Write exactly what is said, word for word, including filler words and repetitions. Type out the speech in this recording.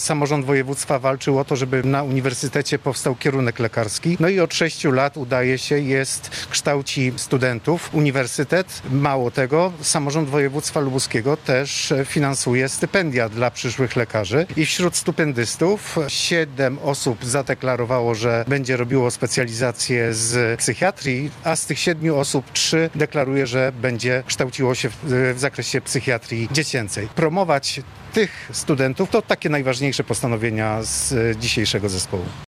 samorząd województwa walczył o to, żeby na uniwersytecie powstał kierunek lekarski. No i od sześciu lat udaje się, jest, kształci studentów. Uniwersytet, mało tego, samorząd województwa lubuskiego też finansuje stypendia dla przyszłych lekarzy. I wśród stypendystów siedem osób zadeklarowało, że będzie robiło specjalizację z psychiatrii, a z tych siedmiu osób trzy deklaruje, że będzie kształciło się w, w zakresie psychiatrii dziecięcej. Promować tych studentów to takie najważniejsze postanowienia z dzisiejszego zespołu.